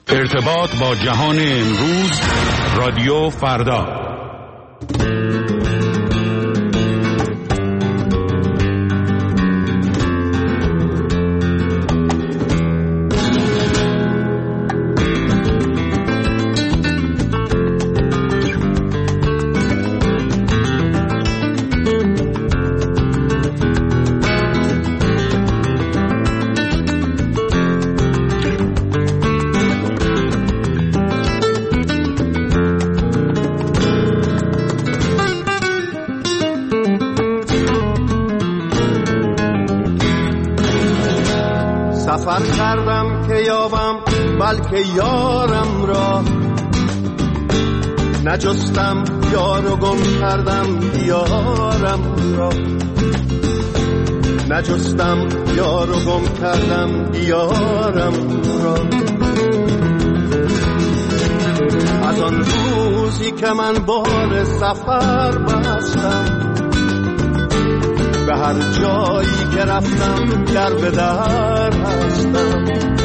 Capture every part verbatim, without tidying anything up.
ارتباط با جهان امروز، رادیو فردا. سفر کردم که یابم بلکه یارم را، نجستم یار و گم کردم یارم را، نجستم یار و گم کردم یارم را. از آن روزی که من بار سفر بستم، به هر جایی که رفتم در به در هستم،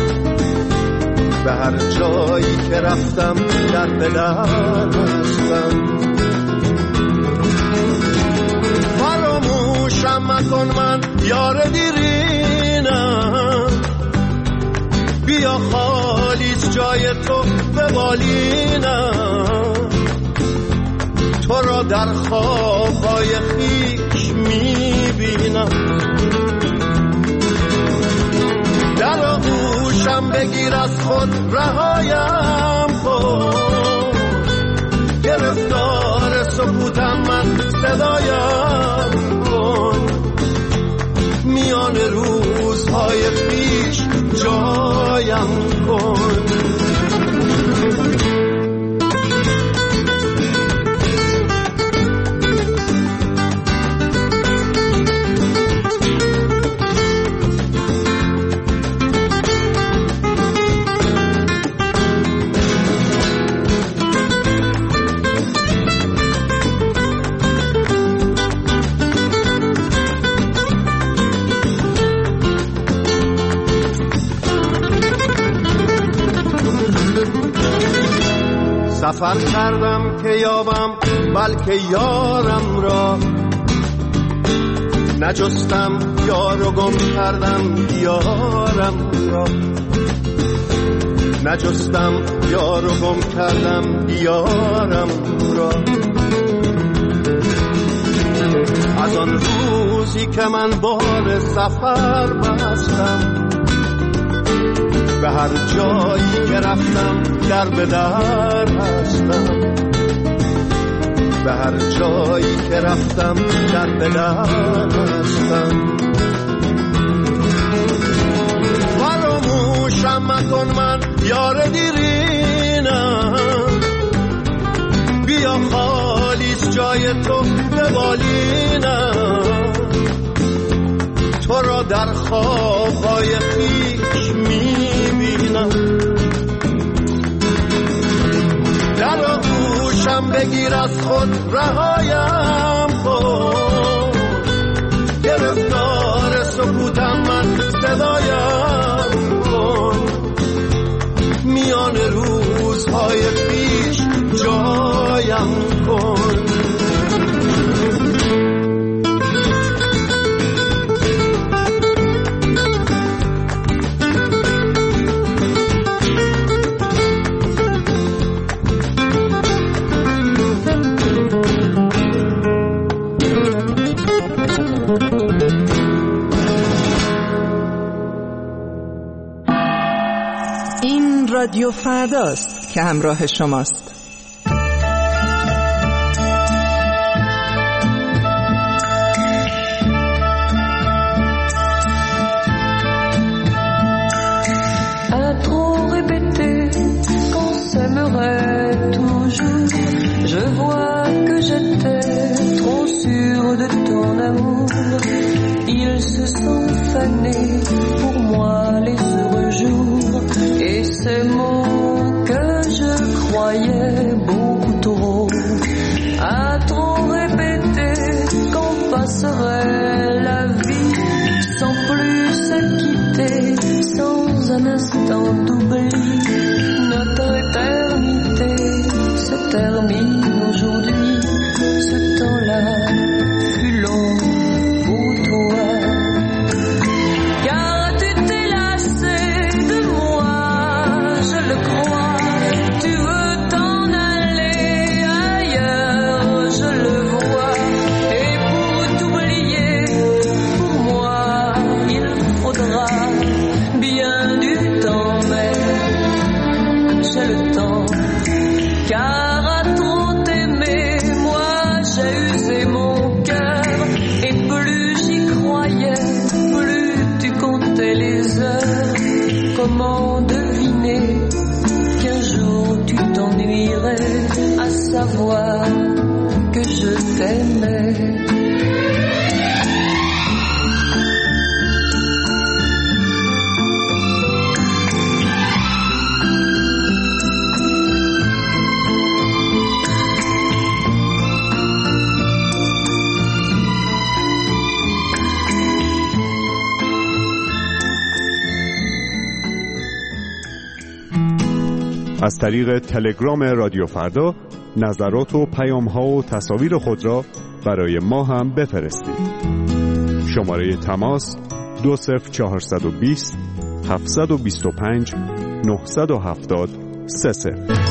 به هر جایی که رفتم در به در هستم. فراموشم مکن من یار دیرینم، بیا خالیت جای تو به بالینم، تو را در خوابهای خویش میبینم. در آغوشم بگیر از خود رهایم کن، گرفتار سکوتم من صدایم کن، میان روزهای خویش جایم کن. سفر کردم که یابم بلکه یارم را، نجستم یار و گم کردم یارم را، نجستم یار و گم کردم یارم را. از آن روزی که من بار سفر بستم، به هر جایی که رفتم در به در هستم، به هر جایی که رفتم در به در هستم. فراموشم مکن من یار دیرینم، بیا خالیت جای تو به بالینم، تو را در خوابهای خویش میبینم. در آغوشم بگیر از خود رهایم کن، گرفتار سکوتم من صدایم کن، میان روزهای خویش جایم کن. این رادیو فرداست که همراه شماست. Pour moi les heureux jours et ces mots que je croyais beaucoup trop à trop répéter qu'on passerait la vie sans plus se quitter, sans un instant d'oubli. imaginé qu'un jour tu t'ennuierais à savoir que je t'aimais. از طریق تلگرام رادیو فردا نظرات و پیام‌ها و تصاویر خود را برای ما هم بفرستید. شماره تماس دو صفر چهارصد و بیست هفتصد و بیست و پنج نهصد و هفتاد سه صفر.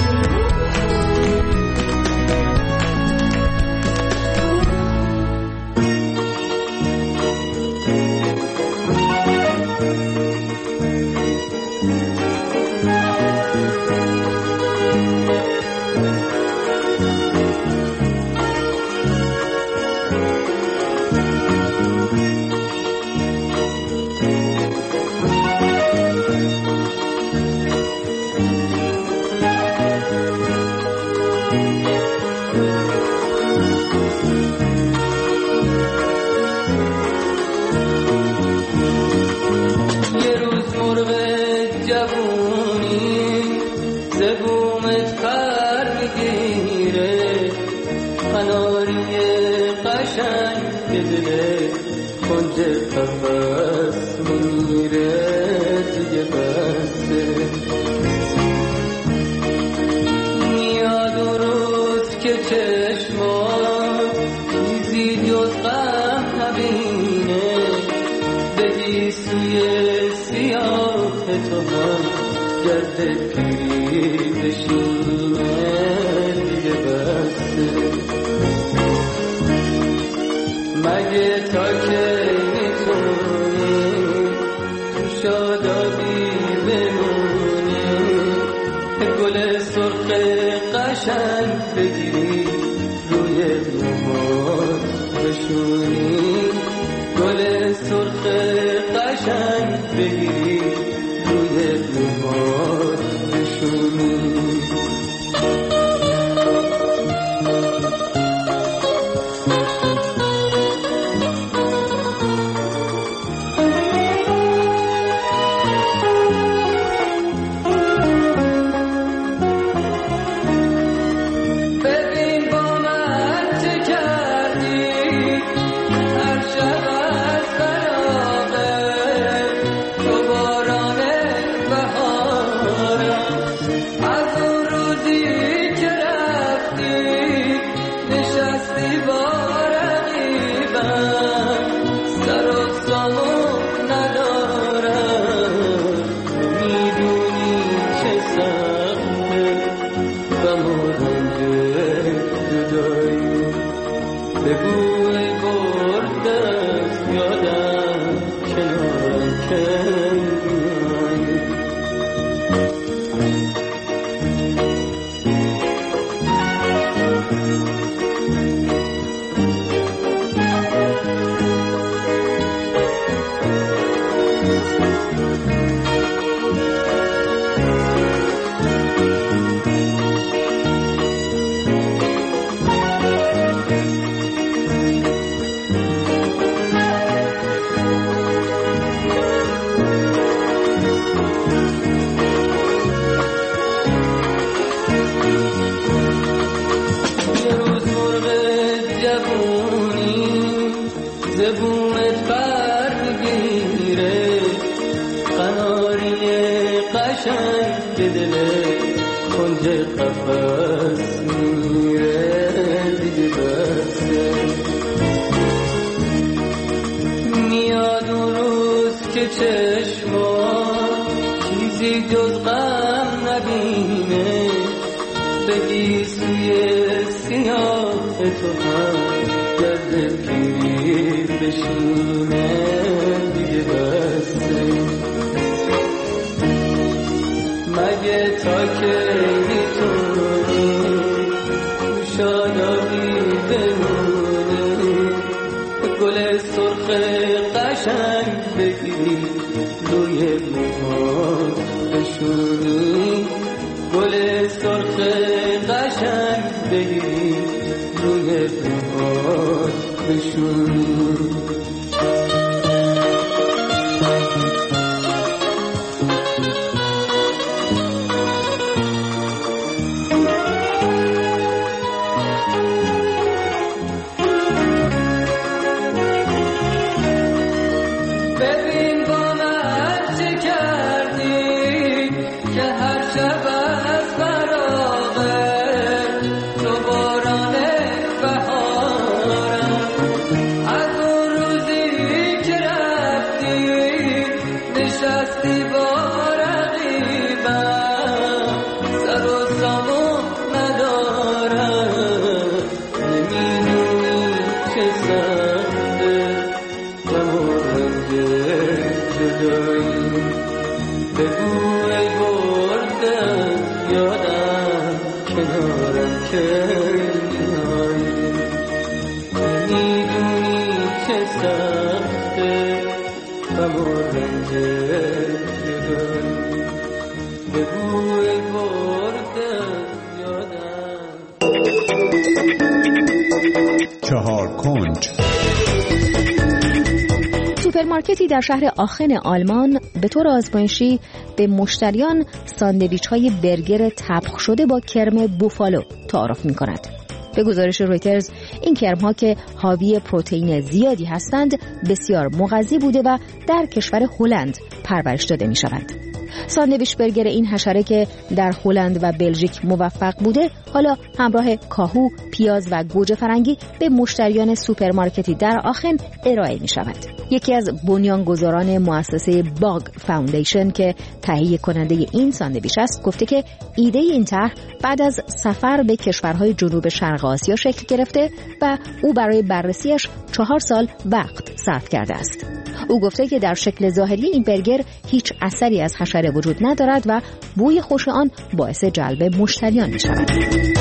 مگه تا که میتونی تو شادابی بمونی، گل سرخ قشنگ بگیری روی موهات بشونی، گل سرخ قشنگ بگیری روی موهات بشونی. قشنگ بگیری روی موهات بشون. بمونی، گل سرخ قشنگ بگی روی موهات بشونی. چهار کنج. سوپرمارکتی در شهر آخن آلمان به طور آزمایشی به مشتریان ساندویچ‌های برگر تبخ شده با کرم بوفالو تعارف می‌کند. به گزارش رویترز این کرم‌ها که حاوی پروتئین زیادی هستند بسیار مغذی بوده و در کشور هلند پرورش داده می‌شوند. ساندویچ برگر این حشره که در هلند و بلژیک موفق بوده حالا همراه کاهو، پیاز و گوجه فرنگی به مشتریان سوپرمارکتی در آخن ارائه می شود. یکی از بنیانگذاران مؤسسه باگ فاوندیشن که تهیه کننده این ساندویچ است گفته که ایده این طرح بعد از سفر به کشورهای جنوب شرق آسیا شکل گرفته و او برای بررسیش چهار سال وقت صرف کرده است. او گفته که در شکل ظاهری این برگر هیچ اثری از حشره وجود ندارد و بوی خوش آن باعث جلب مشتریان می شود.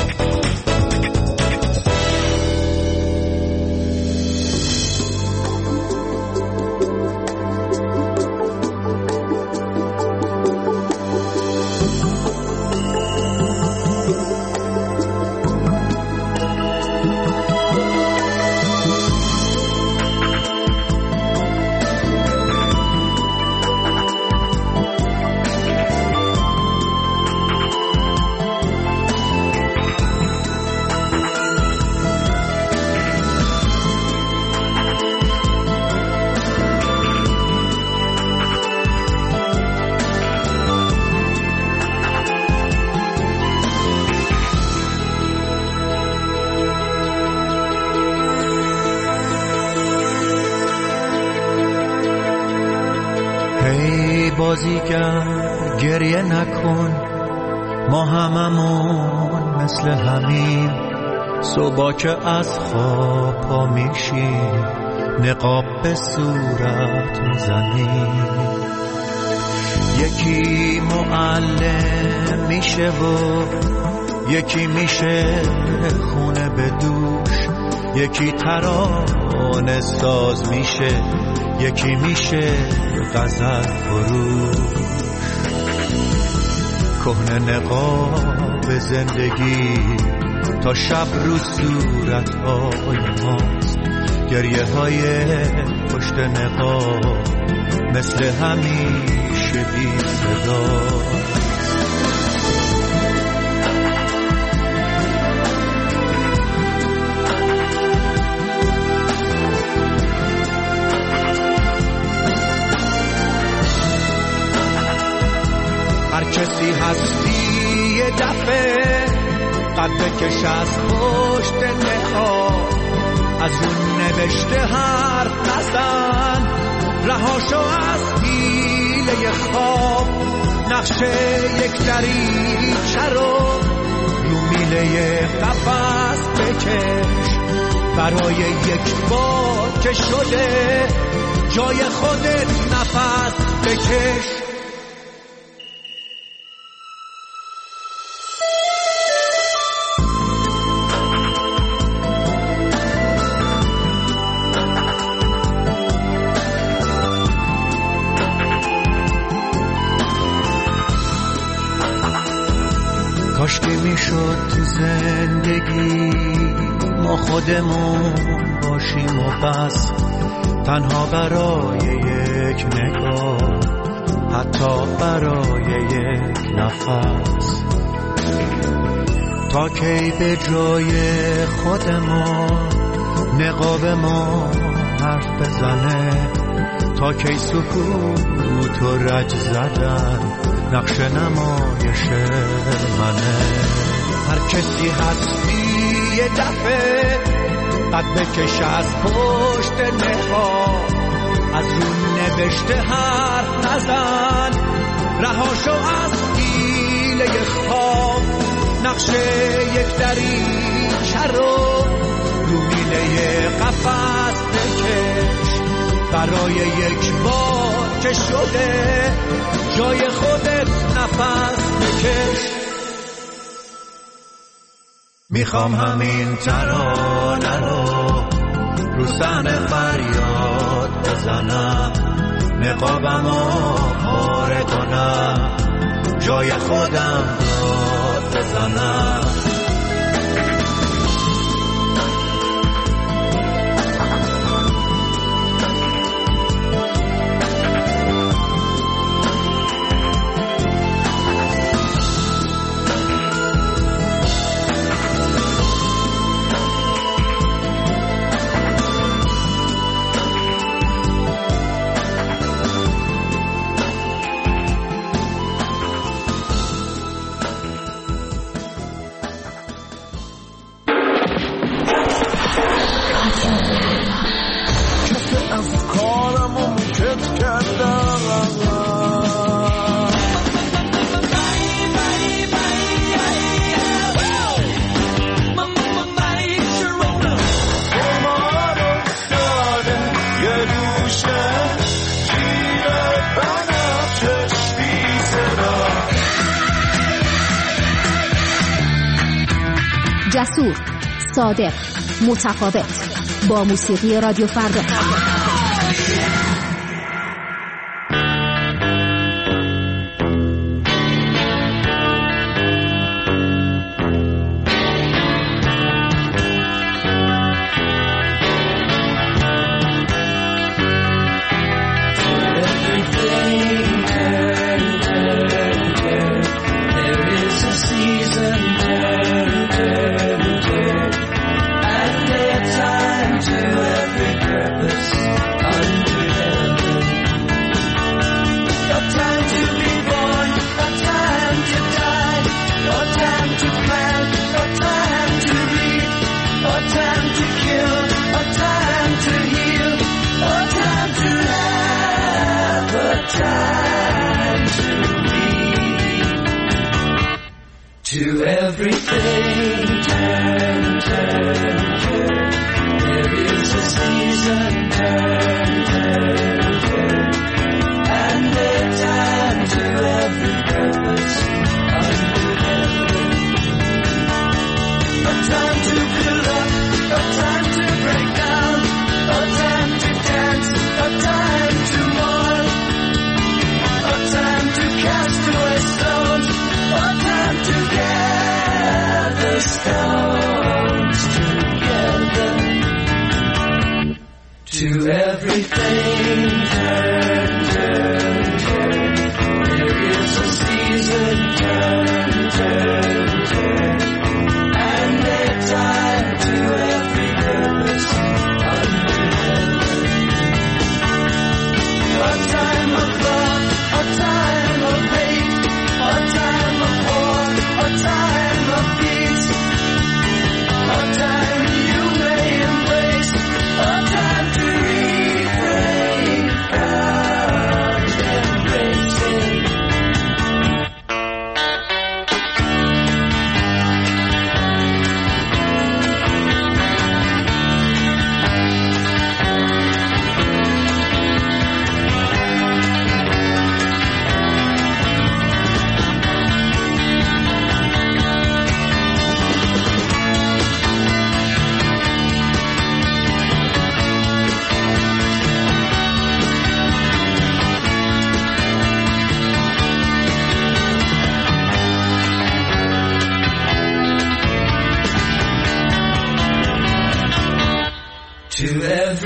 بازیگر گریه نکن، ما هممون مثل همین. صبح که از خواب پا میشیم نقاب به صورت میزنیم. یکی معلم میشه و یکی میشه خونه به دوش. یکی ترانه ساز میشه، یکی میشه غزل فروش. کهنه نقاب زندگی تا شب رو صورت‌های ماست. گریه های پشت نقاب مثل همیشه بی صدا. هر کسی هستی یه دفعه قد بکش از پشت نقاب. از اون نوشته حرف نزن، رهاشو از حیله خواب. نقشه یک دریچه رو رو میله قفس بکش. برای یک بار که شده جای خودت نفس بکش. کاش که میشد تو زندگی ما خودمون باشیم و بس، تنها برای یک نگاه، حتی برای یک نفس. تا کی به جای خودمون نقاب ما حرف بزنه، تا کی سکوت و رج زدن نقش نمایش منه. هر کسی هستی یه دفعه قد بکش از پشت نقاب، از اون نوشته حرف نزن، رهاشو از گیله خواب. نقش یک دریچه رو رو میله قفس بکش، برای یک بار که شده جای خودت نفس بکش. میخوام همین ترانه رو رو صحنه فریاد بزنم، نقابمو پاره کنم، جای خودم داد بزنم. جسور، صادق، متفاوت، با موسیقی رادیو فردا. To everything, turn, turn, turn. There is a season, turn, turn, turn. And there's time to every purpose under heaven. A time to build up, a time to break down, a time to dance, a time to mourn, a time to cast away stones, a time to gather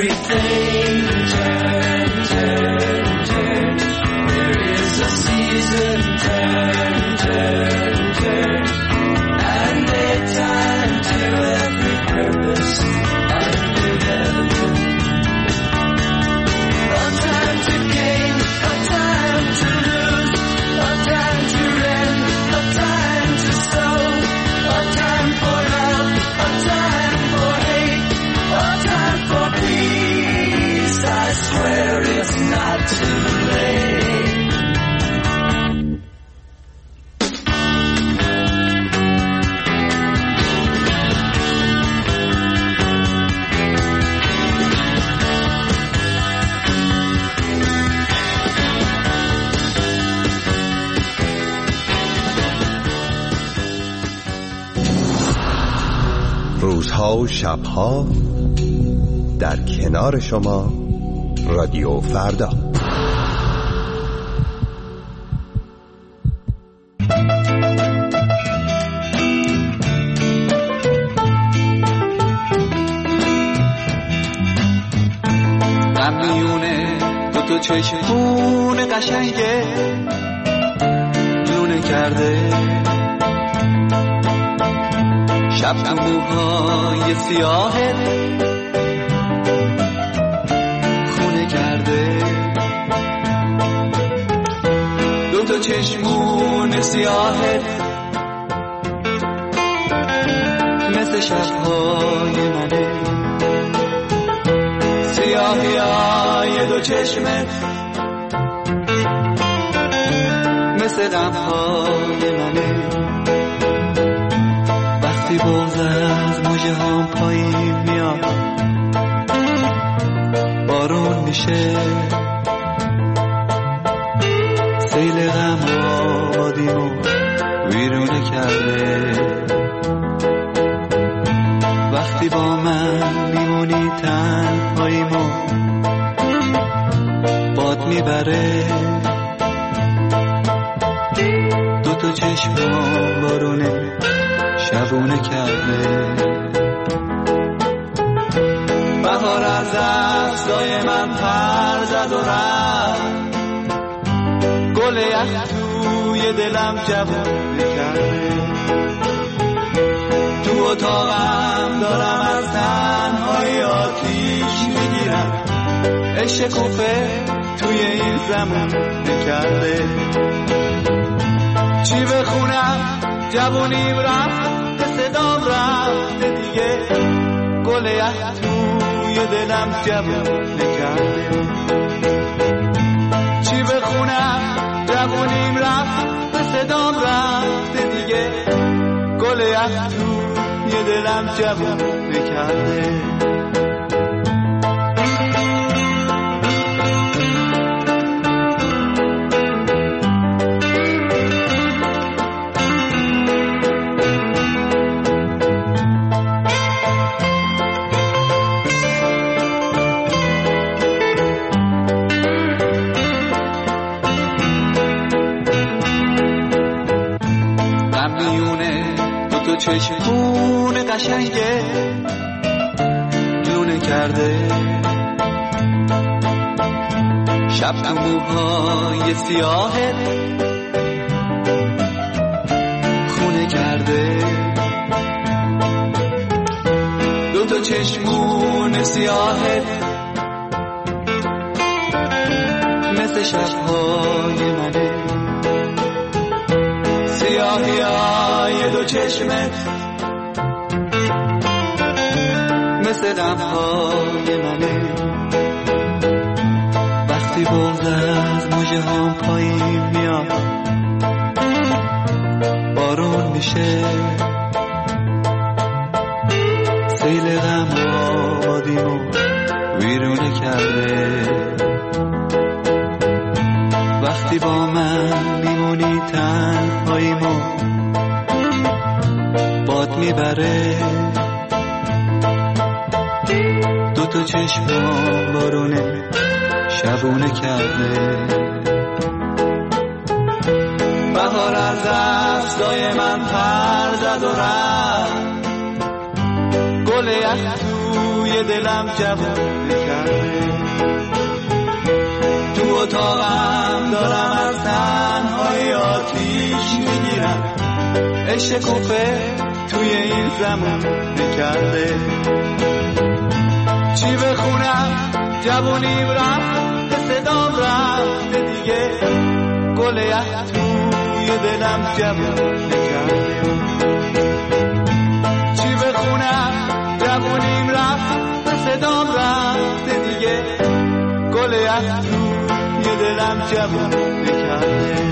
everything turn, turn, turn. There is a season, turn, turn, turn. And a time to every purpose under heaven. A time to gain, a time to lose, a time to rend, a time to sow, a time for love, a time for hate, a time for peace. I swear it's not too late. روزها و شبها در کنار شما رادیو فردا. میونه دو تا چشمون قشنگه لونه کرده، شب تو موهای سیاهت خونه کرده. دو تا چشمون سیاهت مثل شبهای منه، سیاهی های دو چشمت مثل غمهای منه. وقتی بغض از موجه هم پایین میاد بارون میشه، سیل غم آبادیمو ویرونه کرده. وقتی با من میمونی تنهاییمو باد میبره، دو تا چشمم بارونه شبونه کرده. بهار از دستای من پر زد و رفت، گل یخ توی دلم جوونه کرده. تو اتاقم دارم از تنهایی آتیش میگیرم، عشق کوفه توی این زمان نکرده. چی بخونم جوونیم رفت، صدام رفته دیگه، گل یخ توی دلم جوون نکرده. چی بخونم جوونیم رفت، صدام رفته دیگه، گل یخ توی دلم جوون نکرده. چشمون قشنگه لونه کرده، شب تو موهای سیاهت خونه کرده. دو تا چشمون سیاهت مثل شبهای منه، سیاهی های دو چشمت مثل غمهای منه. وقتی بغض از موجه هم پایین میاد بارون میشه، سیل غم آبادیمو ویرونه کرده. وقتی با من میمونی تنهاییمو باد میبره، دو تا چشمم بارونه شبونه کرده. بهار از دستای من پر زد و رفت، گل یخ توی دلم جوون کرده. تو اتاقم دارم از تنهایی آتیش میگیرم، عشق کوفه توی این زمان نکرده. چی بخونم جوونیم رفت، صدام رفت دیگه، گل یخ توی دلم جوون نکرده. چی بخونم جوونیم رفت، صدام رفت دیگه، گل یخ توی دلم جوون نکرده.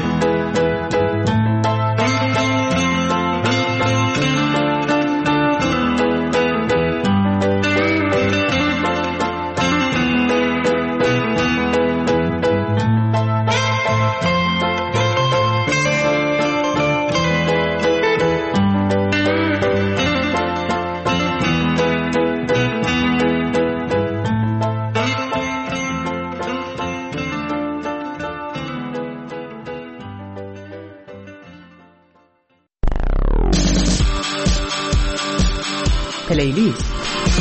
پلیلیست.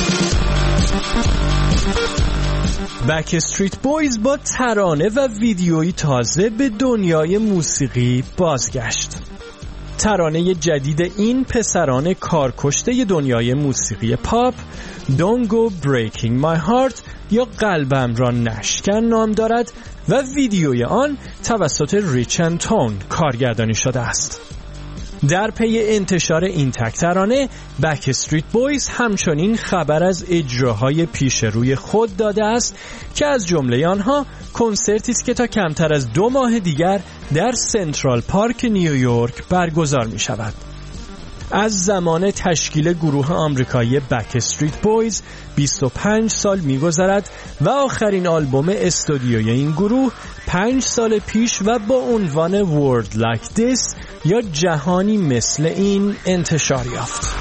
بکستریت بویز با ترانه و ویدیویی تازه به دنیای موسیقی بازگشت. ترانه جدید این پسران کارکشته دنیای موسیقی پاپ، Don't Go Breaking My Heart یا قلبم را نشکن نام دارد و ویدیوی آن توسط ریچ اند تون کارگردانی شده است. در پی انتشار این تک ترانه، بکستریت بویز همچنین خبر از اجراهای پیش روی خود داده است که از جمله آنها کنسرتی است که تا کمتر از دو ماه دیگر در سنترال پارک نیویورک برگزار می شود. از زمان تشکیل گروه آمریکایی بکستریت بویز بیست و پنج سال می‌گذرد و آخرین آلبوم استودیوی این گروه پنج سال پیش و با عنوان World Like This یا جهانی مثل این انتشار یافت.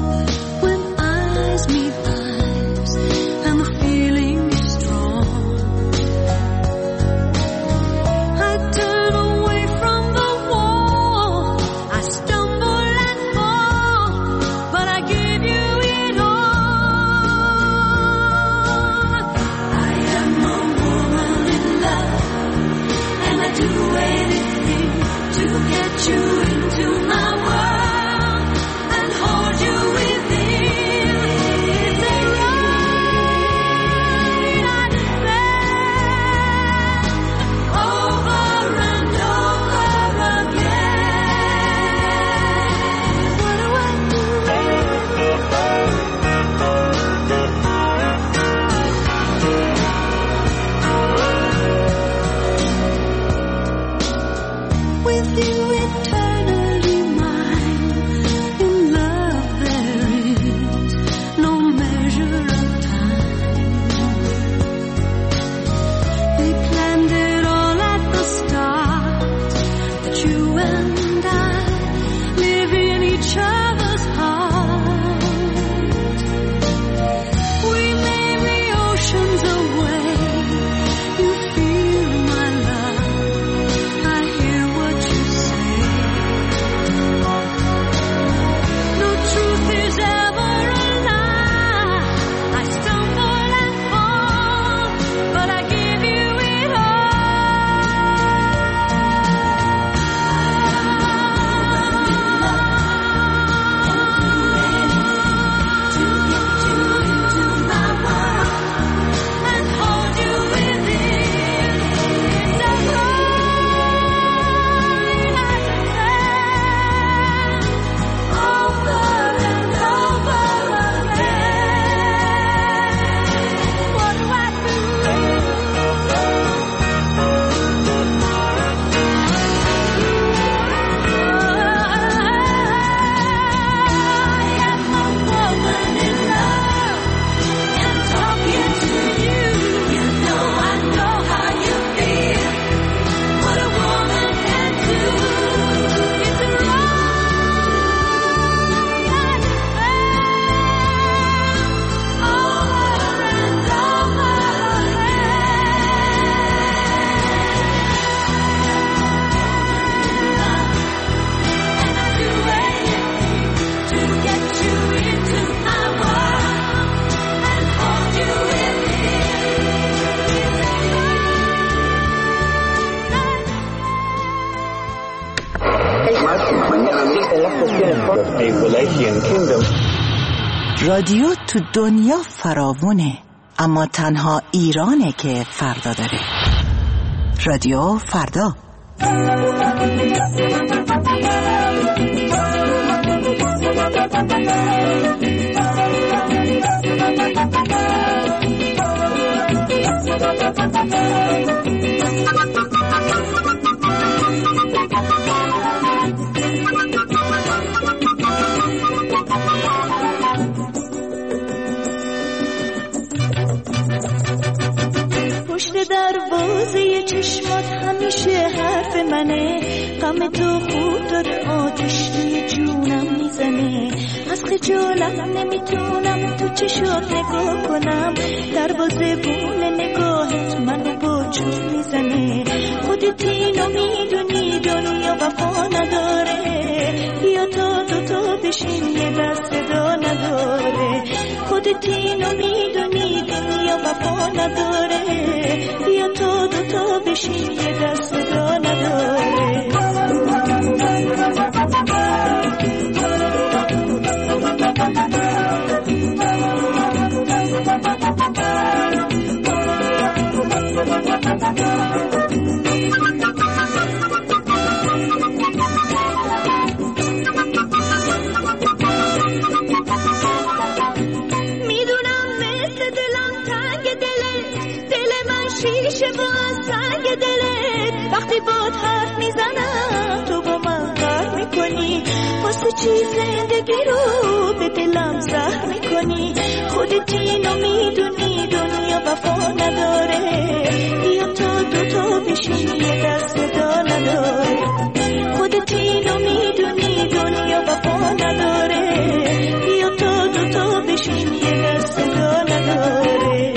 Strong رادیو تو دنیا فراوونه، اما تنها ایرانه که فردا داره. رادیو فردا. پشت دروازه چشمات همیشه حرف منه، غم تو خوب داره آتش توی جونم میزنه، از خجالت نمیتونم تو چشات نگاه کنم، دروازه بون نگاهت منو با چون میزنه، خودت اینو میدونی دنیا وفا نداره، بیا تا دوتا بشین یه دست صدا نداره، خودت اینو میدونی دنیا وفا نداره، بیا تا دوتا بشین یه دست صدا نداره. باد حرف میزنم تو با من غر میکنی، واسه چی زندگی رو به دلم زهر میکنی، خودت اینو میدونی دنیا وفا نداره، بیا تا دوتا بشین یه دست صدا نداره، خودت اینو میدونی دنیا وفا نداره، بیا تا دوتا بشین یه دست صدا نداره.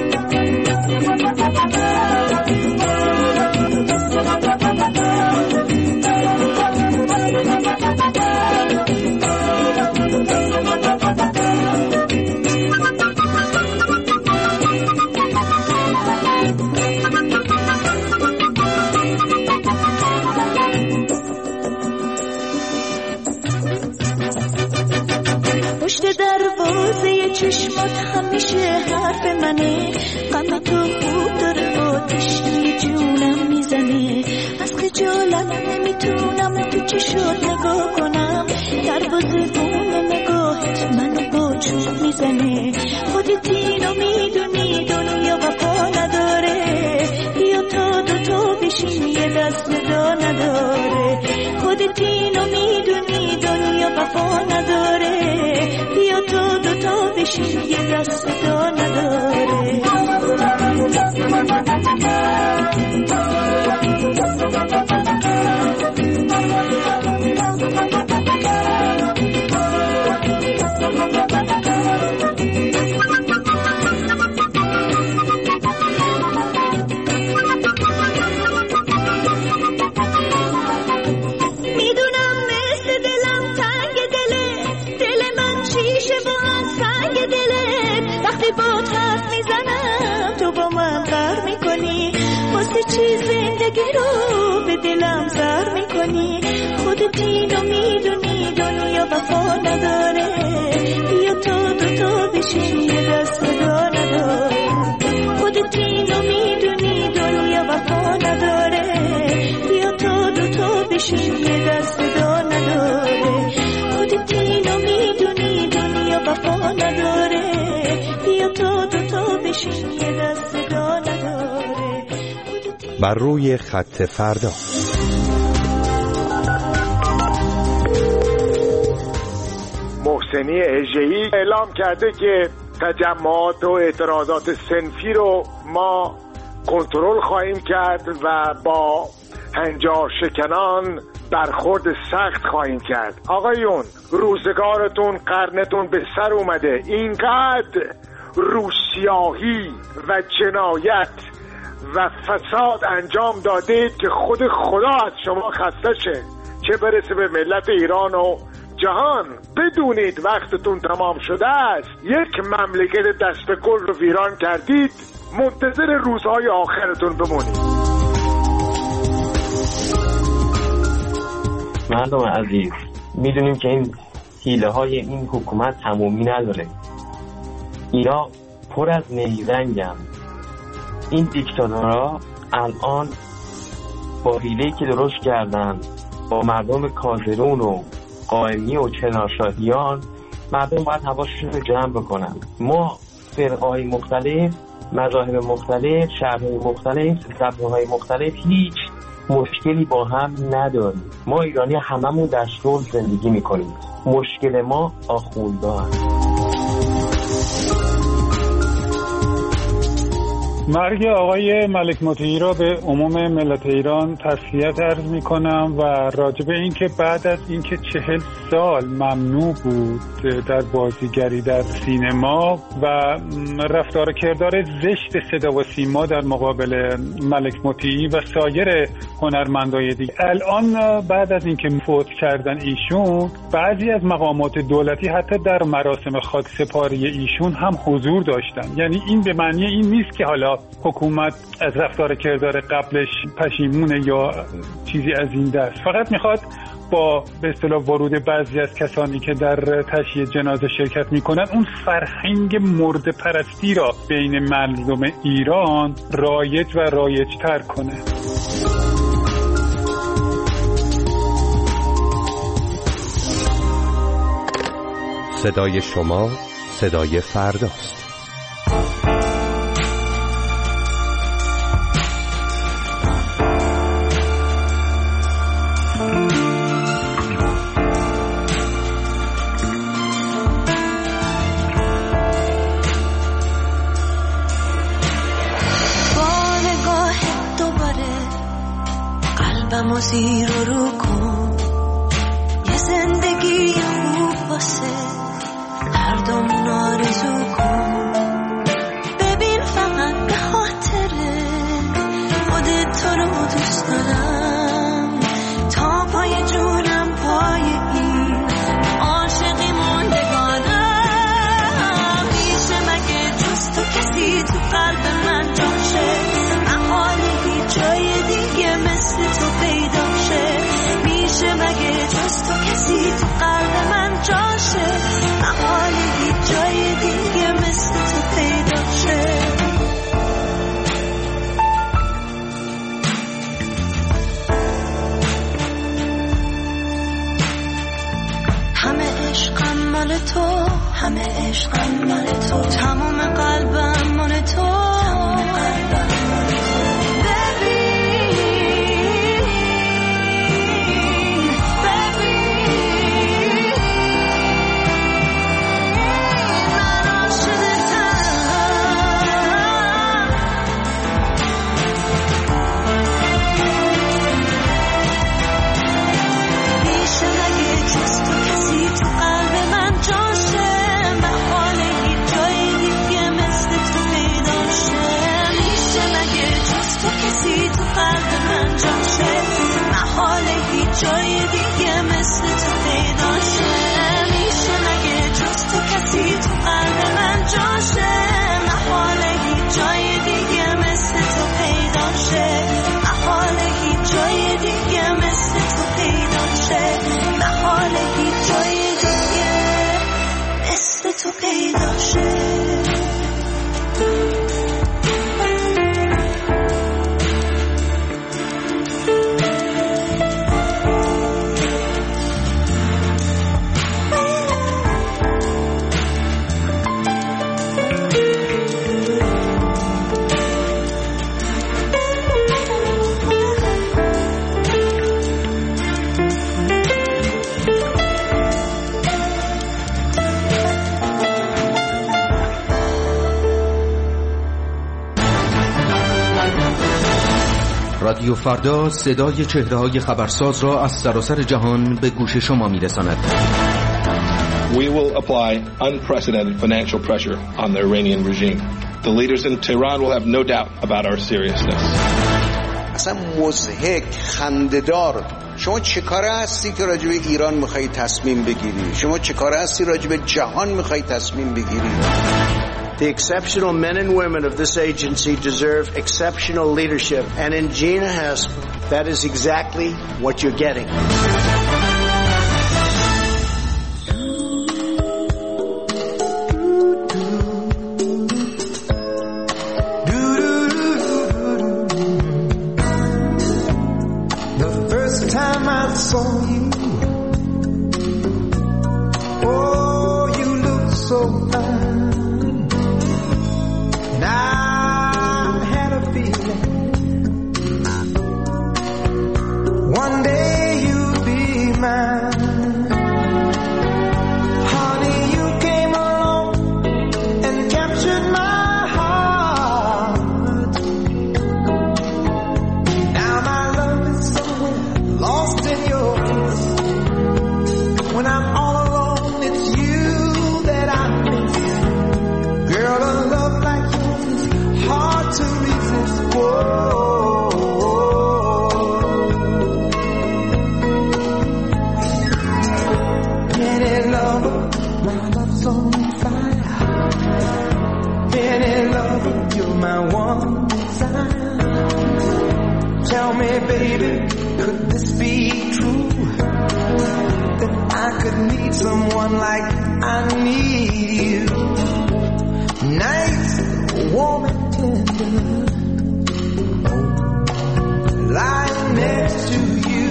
چشمات همیشه حرف منه، غم تو خوب داره آتش توی جونم میزنه، از خجالت نمیتونم تو چشات نگاه کنم، دروازه بون نگاهت منو با چون میزنه، خودت اینو میدونی دنیا وفا نداره، بیا تا دوتا بشین یه دست صدا نداره، خودت اینو میدونی دنیا وفا نداره، بیا تا دوتا بشین یه دست صدا نداره. چی زندگی رو به دلم زر میکنی، خودت اینو میدونی دنیا وفا نداره، بیا تا دوتا بشین یه دست صدا نداره، خودت اینو میدونی دنیا وفا نداره، بیا تا دوتا بشین یه دست صدا نداره، خودت اینو میدونی دنیا وفا نداره، بیا تا دوتا بشین یه دست صدا نداره. بر روی خط فردا. محسنی اژه‌ای اعلام کرده که تجمعات و اعتراضات صنفی رو ما کنترل خواهیم کرد و با هنجار شکنان برخورد سخت خواهیم کرد. آقایون، روزگارتون، قرنتون به سر اومده، اینقدر روسیاهی و جنایت و فساد انجام دادید که خود خدا از شما خسته شه، چه برسه به ملت ایران و جهان. بدونید وقتتون تمام شده است. یک مملکت دست به گل رو ویران کردید، منتظر روزهای آخرتون بمونید. مردم عزیز، میدونیم که این حیله های این حکومت تمومی نداره. اینا پر از نیرنگم. این دیکتاتورها الان با حیله‌ای که درست کردن با مردم کازرون و قائمی و چنارشاهیان، مردم باید حواسشون رو جمع بکنن. ما فرقه‌های مختلف، مذاهب مختلف، شهرهای مختلف، زبان‌های مختلف هیچ مشکلی با هم نداریم. ما ایرانی هممون در صلح زندگی میکنیم. مشکل ما آخوندها هست. مرگ آقای ملک مطیعی را به عموم ملت ایران تسلیت عرض می کنم و راجع به این که بعد از اینکه چهل سال ممنوع بود در بازیگری در سینما و رفتار کردار زشت صدا و سیما در مقابل ملک مطیعی و سایر هنرمندای دیگه، الان بعد از اینکه فوت کردن ایشون، بعضی از مقامات دولتی حتی در مراسم خاکسپاری ایشون هم حضور داشتن. یعنی این به معنی این نیست که حالا حکومت از رفتار کردار قبلش پشیمونه یا چیزی از این دست، فقط میخواد با به اصطلاح ورود بعضی از کسانی که در تشییع جنازه شرکت میکنن اون فرهنگ مرده پرستی را بین مردم ایران رایج و رایج تر کنه. صدای شما صدای فرداست. قلبمو زیر و رو کن، یه زندگی خوب واسه هردومون آرزو کن. ببین فقط به خاطره خودت تو رو دوست دارم، تا پای جونم پای این عاشقی موندگانم. میشه مگه جز تو کسی تو قلب من جاشه؟ محاله هیچ جای دیگه مثل تو پیدا شه. میشه مگه جز تو کسی تو قلب من جاشه؟ محاله هیچ جای دیگه مثل تو پیدا شه. همه عشقم مال تو، همه عشقم مال تو، تمام قلبم مال تو، تمام قلبم مال تو. جای دیگه مثل تو پیدا شه. میشه مگه جز تو کسی تو قلب من جاشه؟ محاله هیچ جای دیگه مثل تو پیدا شه. محاله هیچ جای دیگه مثل تو پیدا شه. محاله هیچ جای دیگه مثل تو پیدا شه. رادیو فردا صدای چهره‌های خبرساز را از سراسر جهان به گوش شما می‌رساند. We will apply unprecedented financial pressure on the Iranian regime. The leaders in Tehran will have no doubt about our seriousness. اصلا مضحک، خنده‌دار. شما چه کاره هستی که راجع به ایران می‌خوای تصمیم بگیری؟ شما چه کاره هستی راجع به جهان می‌خوای تصمیم بگیری؟ The exceptional men and women of this agency deserve exceptional leadership. And in Gina Haspel, that is exactly what you're getting. saw you, oh, you look so fine. And I had a feeling one day you'd be mine. Honey, you came along and captured my heart. Now my love is somewhere lost in your kiss. When I'm all alone, it's you that I miss. Girl, a love like yours is hard to resist. Whoa. Penny lover, my love's on fire. Penny lover, you're my one desire. Tell me, baby, could this be true? That I could need someone like I need you. Nice, warm and tender, lying next to you.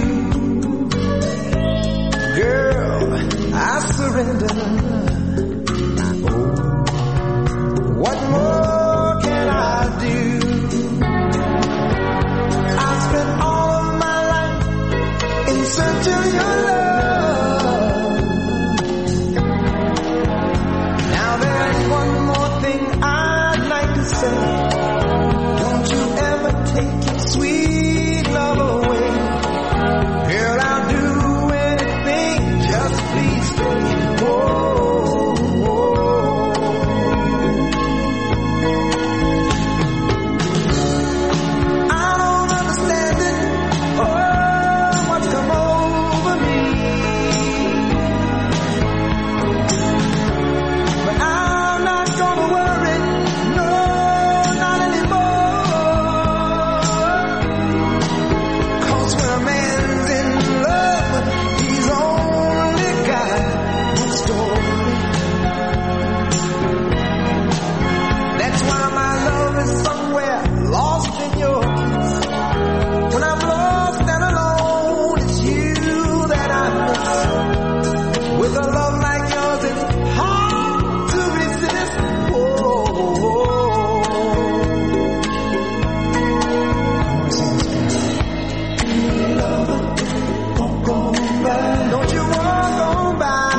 Girl, I surrender. What more can I do? I spent all of my life in search of your love. Now there's one more thing I'd like to say. Don't you ever take your sweet love away. Girl, I'll do anything, just please stay. Whoa, whoa. I don't understand it, oh, what's come over me. But I'm not gonna worry, no, not anymore. 'Cause when a man's in love, he's only got one story. That's why my love is somewhere lost in your kiss. When I'm lost and alone, it's you that I miss. With a love like yours, it's hard to resist. Whoa. Lover, walk on by. Don't you walk on by.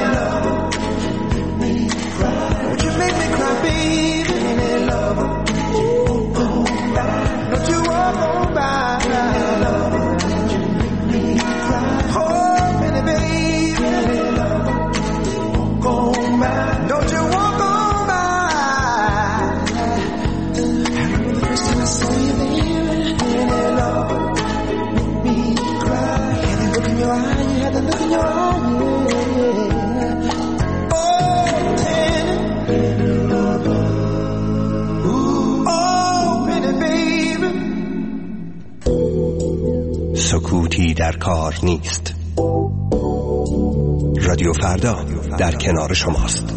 Don't you make me cry, baby. Lover, walk on by. Don't you walk on by. Oh, baby, baby. Walk on by. Don't you walk on by. I remember the first time I saw you, baby. Lover, make me cry. Had that look in your eye, you had that look in your eye, yeah. Oh, Penny, lover. Ooh, oh, Penny, baby. سکوتی در کار نیست. رادیو فردا در کنار شماست.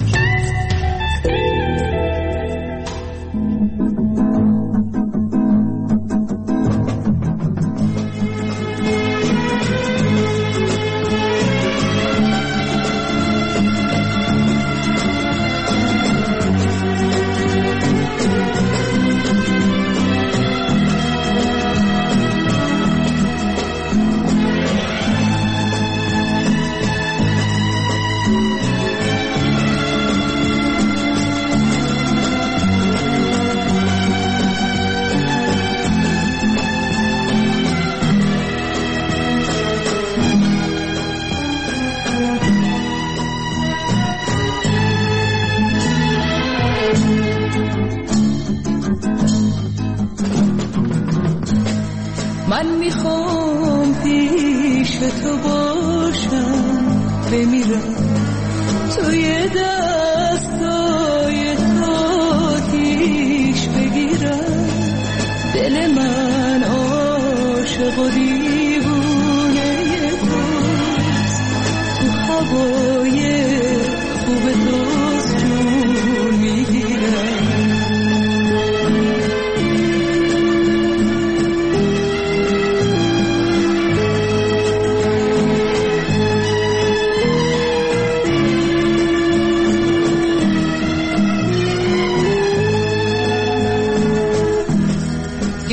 من میخوام پیش تو باشم، بمیرم توی دستای تو آتیش بگیرم. دل من عاشق و دیوونه توست، تو هوای خوب توست جون میگیرم.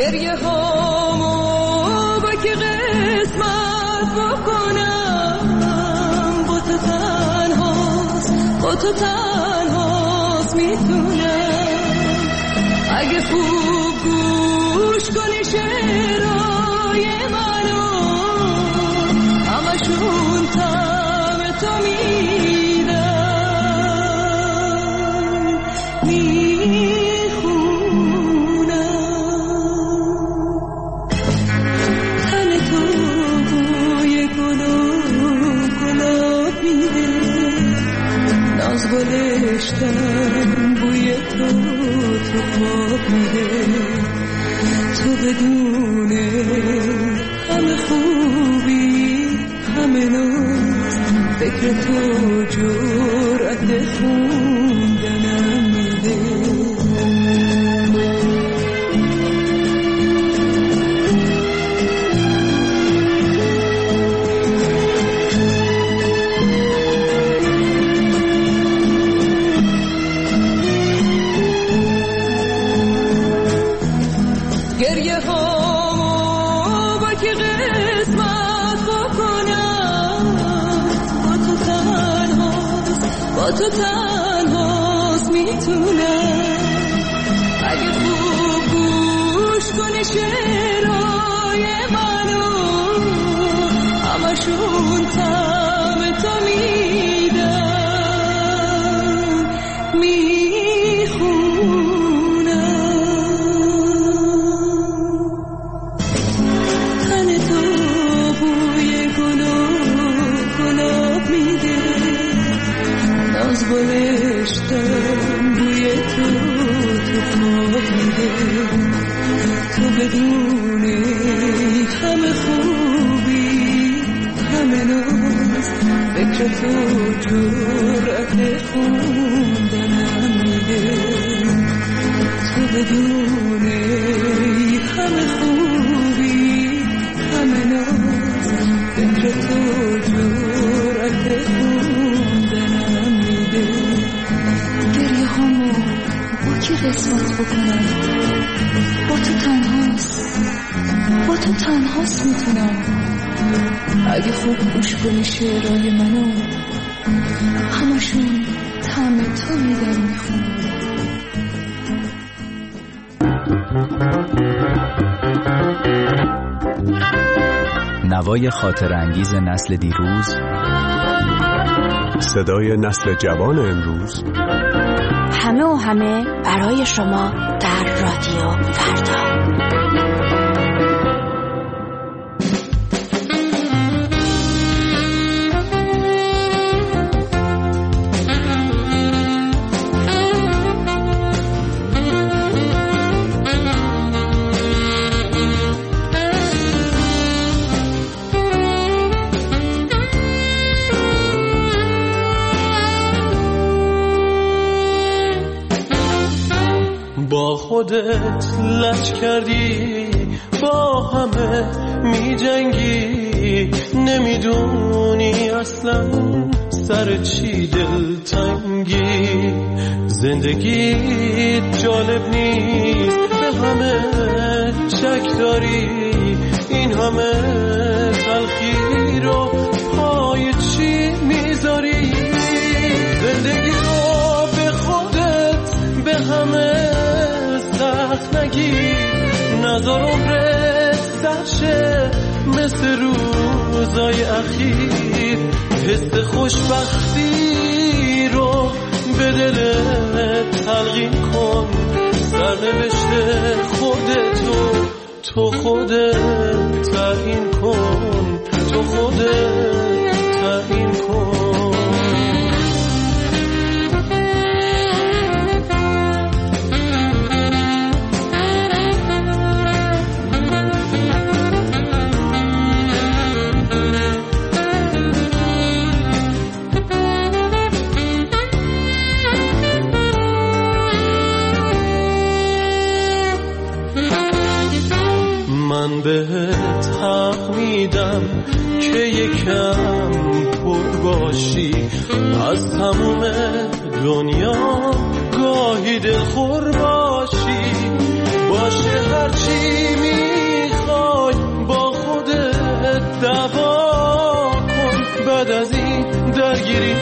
گریه هامو با که قسمت بکنم، با تو تنهاست، با تو تنهاست میتونم. اگه خوب گوش کنی شعرهای منو، همشون طعم تو میدن، میخونم. تن تو بوی گلاب گلاب میده، ناز گلشتم بوی تو تو خواب میده. تو بدون همه خوبی همه ناز، فکر تو جرأت خوندنم میده. گریه هامو با که قسمت بکنم، با تو تنهاست، با تو تنهاست میتونم. اگه خوب گوش کنی شعرهای منو، همشون طعم تو میدن، میخونم. تن تو بوی گلاب گلاب میده، ناز گلشتم بوی تو تو خواب میده. تو بدون همه خوبی همه ناز، فکر تو جرأت خوندنم میده. تو بدون همه خوبی همه ناز، فکر تو جرأت خوندنم میده. گریه همو با کی قسمت بکنم، با تو تنهاست، با تو تنهاست میتونم. اگه خوب گوش کنی شعرهای منو، همشون طعم تو میدن، میخونم. نوای خاطر انگیز نسل دیروز، صدای نسل جوان امروز، همه و همه برای شما در رادیو فردا. با خودت لج کردی، با همه می جنگی، نمیدونی اصلا سر چی دل تنگی. زندگی جالب نیست، به همه شک داری، این همه تلخی رو پای چی میذاری. زندگی رو به خودت به همه سخت نگیر، نظر عمرت سرشه مثل روزای اخیر. حس خوشبختی رو به دلت تلقین کن، سرنوشت خودتو تو خودت تعیین کن، تو خودت تعیین کن. من بهت حق میدم که یکم پر باشی، از تموم دنیا گاهی دلخور باشی. باشه هرچی میخوای با خودت دعوا کن. بعد از این درگیری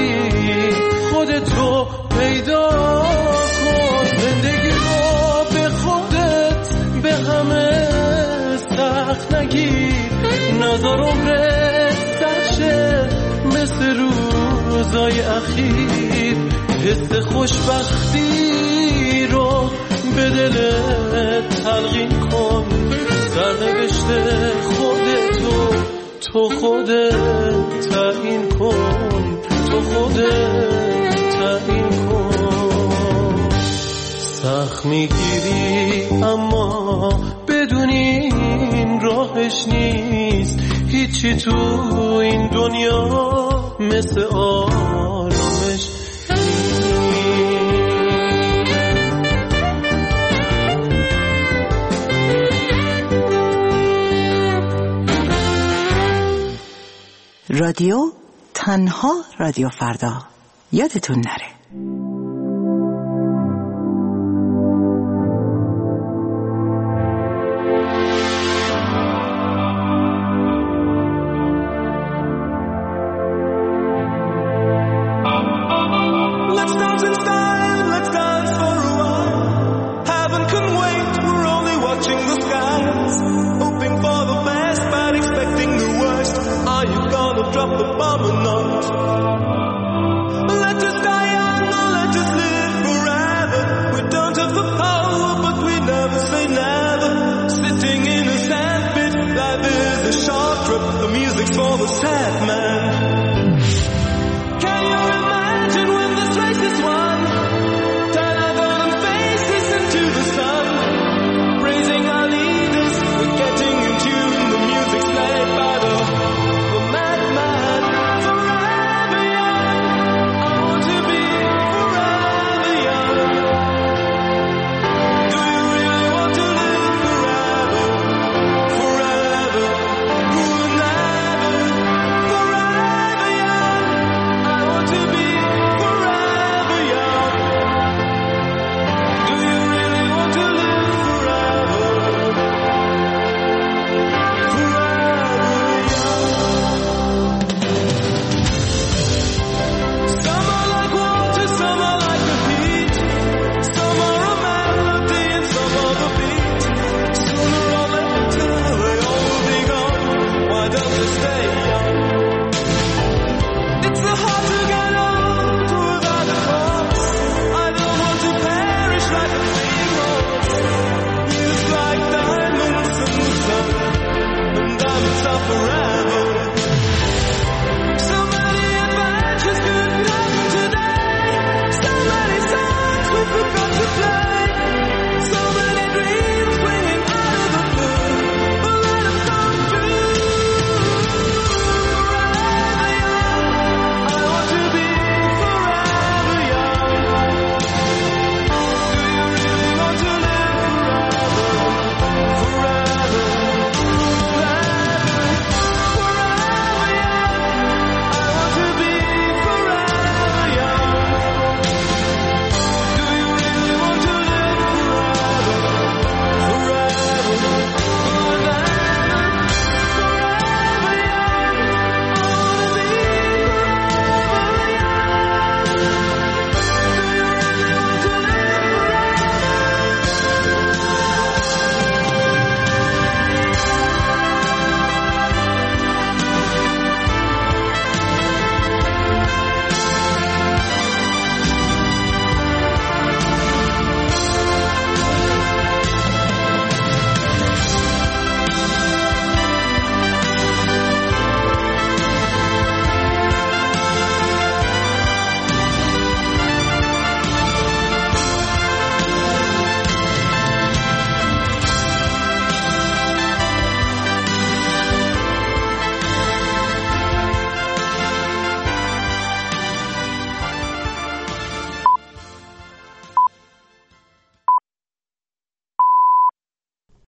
خودتو پیدا کن. زندگی رو به خودت به همه سخت نگیر. نظر عمرت سرشه مثل روزای اخیر. حس خوشبختی رو به دلت تلقین کن. سرنوشت خودتو تو خودت تعیین کن. تو خودت تعیین کن. سخت میگیری اما بدونین راهش نیست. هیچی تو این دنیا مثل آرامش رادیو تنها رادیو فردا. یادتون نره. for the sad man.